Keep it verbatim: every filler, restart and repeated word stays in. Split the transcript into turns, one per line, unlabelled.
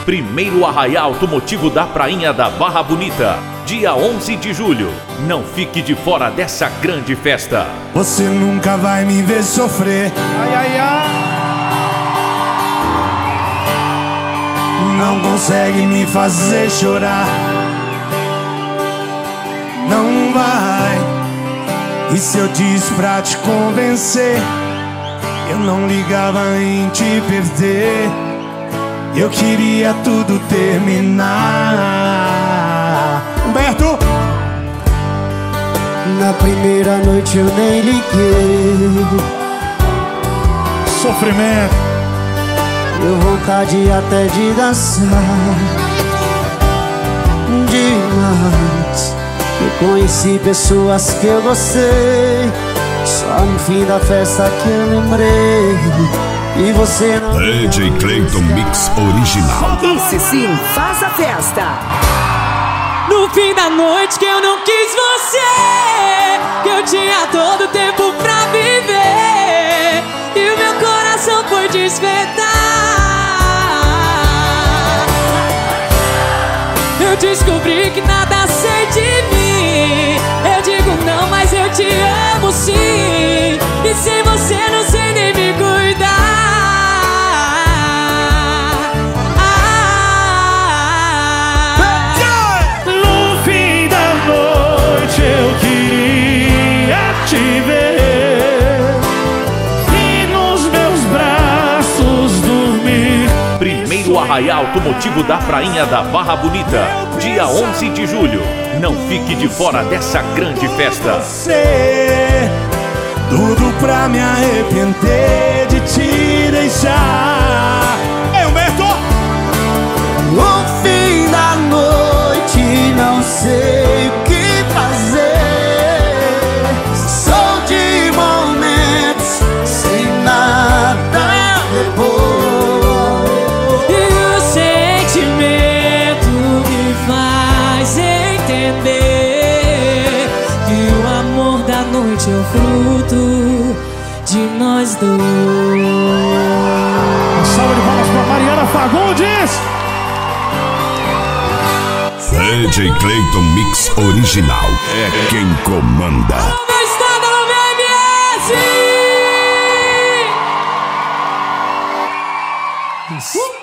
Primeiro Arraial Automotivo da Prainha da Barra Bonita, dia onze de julho. Não fique de fora dessa grande festa.
Você nunca vai me ver sofrer.
Ai, ai, ai.
Não consegue me fazer chorar. Não vai. E se eu disse pra te convencer, eu não ligava em te perder. Eu queria tudo terminar.
Humberto!
Na primeira noite eu nem liguei.
Sofrimento.
Deu vontade até de dançar demais. Eu conheci pessoas que eu gostei, só no fim da festa que eu lembrei. E você não...
D J Clayton Mix Original.
Esse sim faz a festa.
No fim da noite que eu não quis você, que eu tinha todo o tempo pra viver, e o meu coração foi despertar. Eu descobri que nada sei de mim. Eu digo não, mas eu te amo sim. E sem você não sei nem me cuidar.
No fim da noite eu queria te ver e nos meus braços dormir.
Primeiro Arraial Automotivo da Prainha da Barra Bonita, dia onze de julho. Não fique de fora dessa grande festa.
Você, tudo pra me arrepender de te deixar.
Ei, Humberto!
No fim da noite não sei o que fazer. Sou de momentos sem nada depois.
E o sentimento me faz entender que o amor da noite é o fruto de nós dois.
Uma salva de palmas pra Mariana Fagundes.
D J Clayton Mix Original é quem comanda.
Não está no B M S!
Isso.